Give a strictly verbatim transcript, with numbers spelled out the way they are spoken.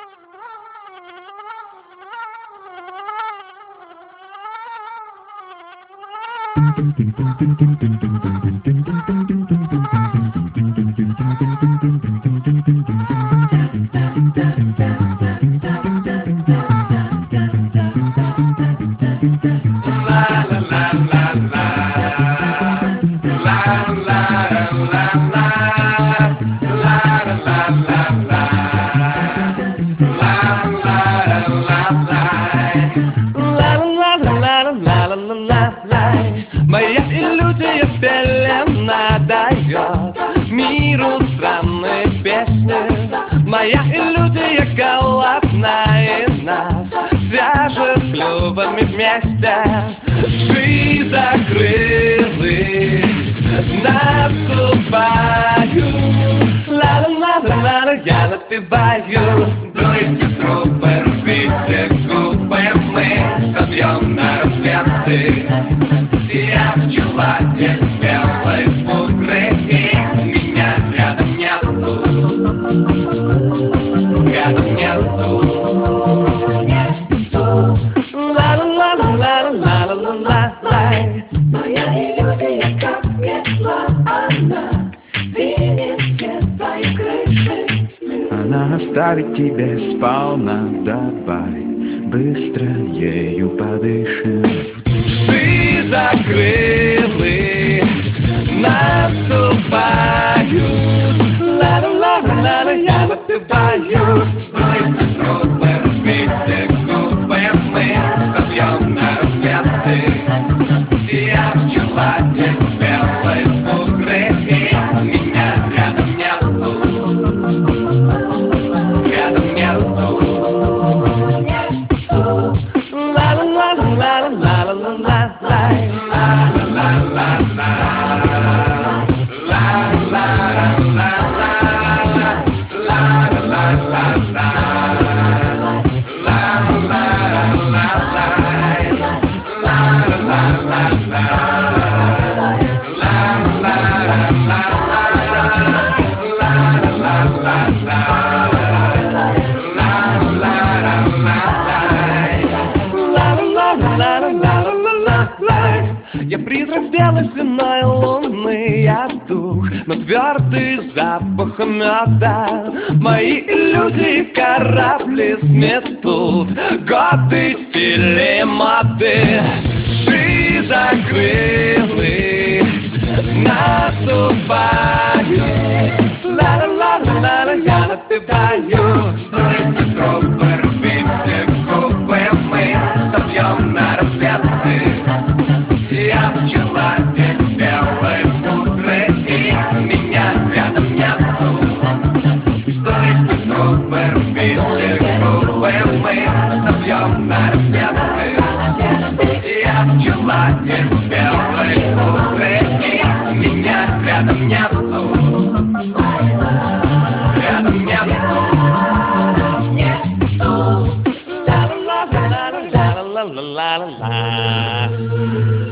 Моя иллюзия вселенная дает миру странные песни. Моя иллюзия голодная нас свяжет клювами вместе. Жизнь закрылась, наступаю. Ла-ла-ла-ла-ла, я напеваю. Дует ветру, порвите губы, мы собьем на рассветы. Я пчела из белой пудры, и меня рядом нету, рядом нету. Ла-ла-ла-ла-ла-ла-ла-ла-ла. Моя иллюзия как метла, она двинет все твои крыши. Она оставит тебя сполна, давай быстро ею подышим. Жизнь закрылась, наступают. Ла-ла-ла-ла-ла, я напеваю. Дует ветру, порвите губы, мы собьем на рассветы. Я пчела из белой пудры, и меня рядом нету, рядом нету. Я призрак белой свиной луны, я дух, но твердый запах меда. Мои иллюзии корабли сметут годы стиля и моды. Жизнь закрылась, наступаю. Ла-ла-ла-ла-ла, я напеваю. Дует ветру, порвите губы, мы собьем на рассветы. Я пчела из белой пудры, и меня рядом нету. Дует ветру, порвите губы, мы собьем на рассветы. Я пчела из белой пудры, и меня рядом нету, рядом нету. La la la la la la la la.